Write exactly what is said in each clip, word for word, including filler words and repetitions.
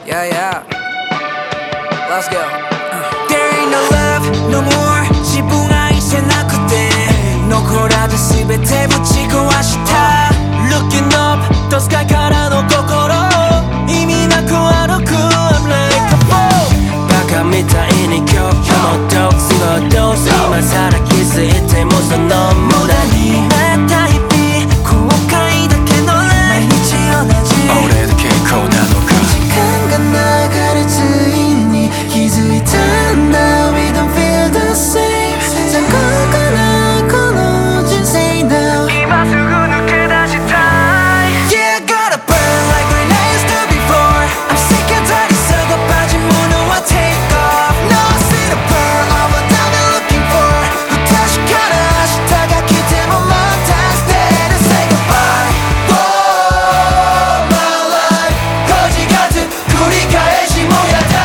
Yeah, yeah. Let's go. There ain't no love, no more. 自分愛せなくて残らず全てぶち壊した。Looking up, the sky からの心意味なく歩く I'm like a fool バカみたいに今日のドースのドース今さら気づいてもその無駄にまた日々後悔だけの毎日同じ俺だけこうなのか時間が流れついに気づいたんだ We don't feel the same さあここからこの人生 now 今すぐ抜け出したい Yeah, I gotta burn like when I used to before I'm sick and tired of 썩어 빠진 문어와 take off No, I see the burn of what I've been looking for 또 다시 가라明日が来てもまた Stay to say goodbye Oh, my life 거지 같은繰り返しもやだ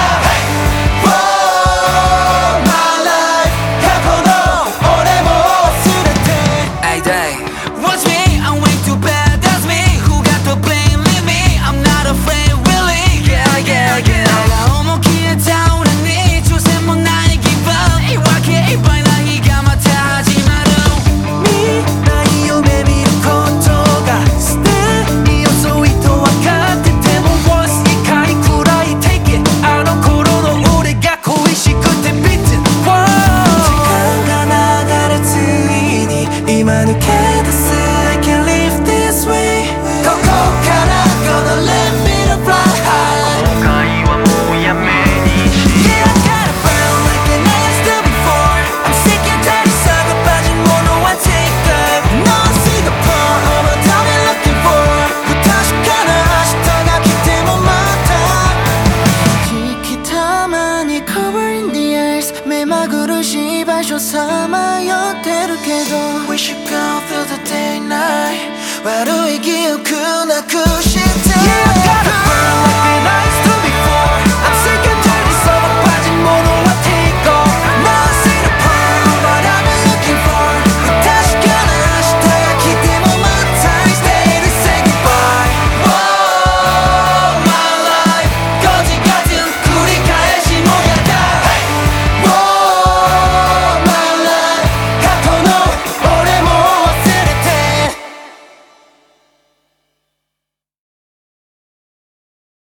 Oh, my life過去の俺も忘れて Hey, day Watch me, I'm way too bad, that's me Who got to blame, leave me I'm not afraid, really Yeah, yeah, yeah 내가 오면 기회 다 오라니 주세 못 나의 give up言い訳いっぱいな日がまた始まる未来夢見ることが捨て遅いと分かってても Once 怒りくらい Take it あの頃の俺が恋しくて Beat it Whoa 時間が流れついに今抜け出す I can't live this way ここから Gonna let me fly high 後悔はもうやめにし Yeah, I gotta burn like an I used to before I'm sick and tired of 썩어 빠진 문어와 take off No, I see the point of what I've been looking for 또 다시 가라明日が来てもまたじきたまに cover in the eyes 目まぐるしい場所さまよってるけど We should go through the day and night 悪い記憶なくして